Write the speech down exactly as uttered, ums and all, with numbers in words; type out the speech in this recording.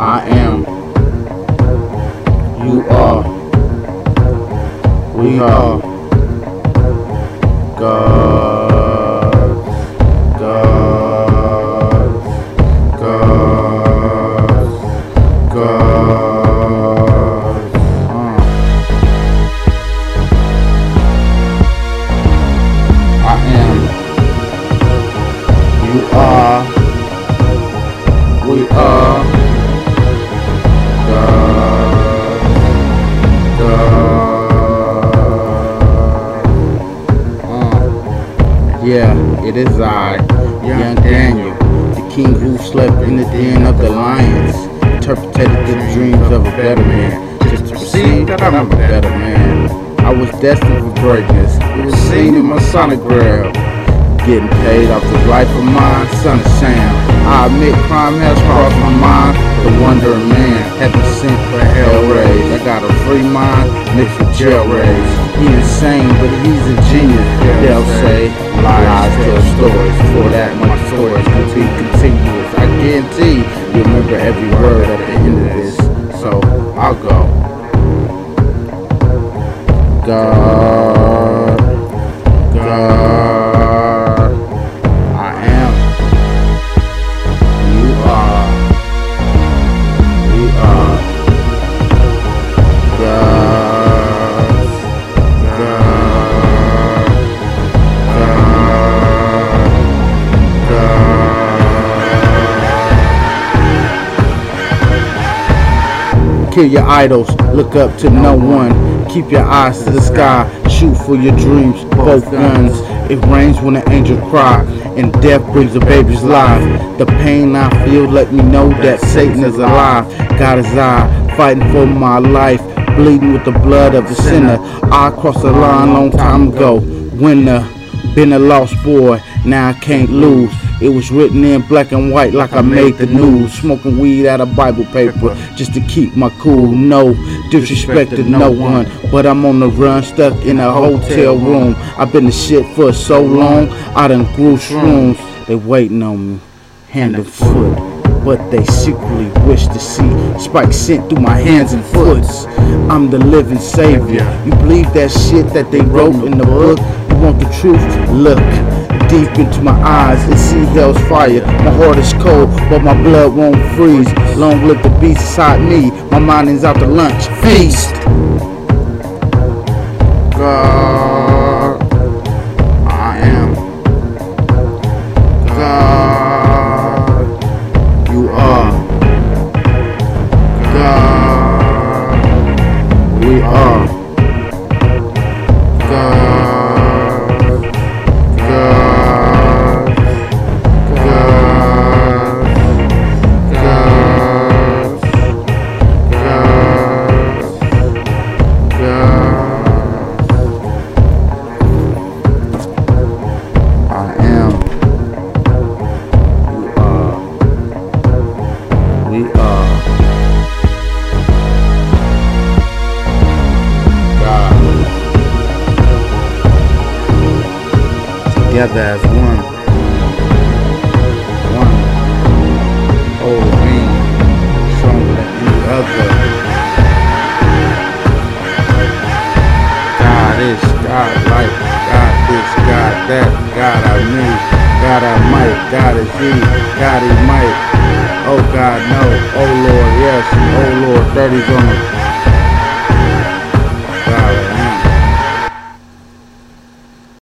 I am. You are. We are. God. God. God. God. Uh. I am. You are. We are. God. God. Uh. Yeah, it is I, young Daniel, the king who slept in the den of the lions, interpreted the dreams of a better man, just to perceive that I'm a better man. I was destined for greatness, it was seen in my sonogram. Getting paid off the life of mine, son of Sam. I admit crime has crossed my mind. The wonder of man had been sent for hell raised. I got a free mind mixed with jail raised. He insane, but he's a genius. They'll say lies tell stories. For that much stories will be continuous. I guarantee you remember every word at the end of this. So I'll go. God, God. Kill your idols, look up to no one. Keep your eyes to the sky, shoot for your dreams, both guns. It rains when an angel cries, and death brings a baby's life. The pain I feel let me know that Satan is alive. God is I, fighting for my life, bleeding with the blood of the sinner. I crossed the line long time ago, winner, been a lost boy, now I can't lose. It was written in black and white like I made the news. Smoking weed out of Bible paper just to keep my cool. No disrespect to no one, but I'm on the run, stuck in a hotel room. I've been the shit for so long, I done grew shrooms. They waiting on me, hand and foot, but they secretly wish to see spikes sent through my hands and foots. I'm the living savior. You believe that shit that they wrote in the book? You want the truth? Look deep into my eyes and see hell's fire. My heart is cold, but my blood won't freeze. Long live the beast inside me. My mind is out to lunch. Feast. God, I am. God, you are. God, we are. God. We are God, together as one, one, whole being, stronger than any other. God is, God life, God this, God that, God I need, God I might, God is He, God He might. Oh God, no. Oh Lord, yes. Oh Lord, thirties on the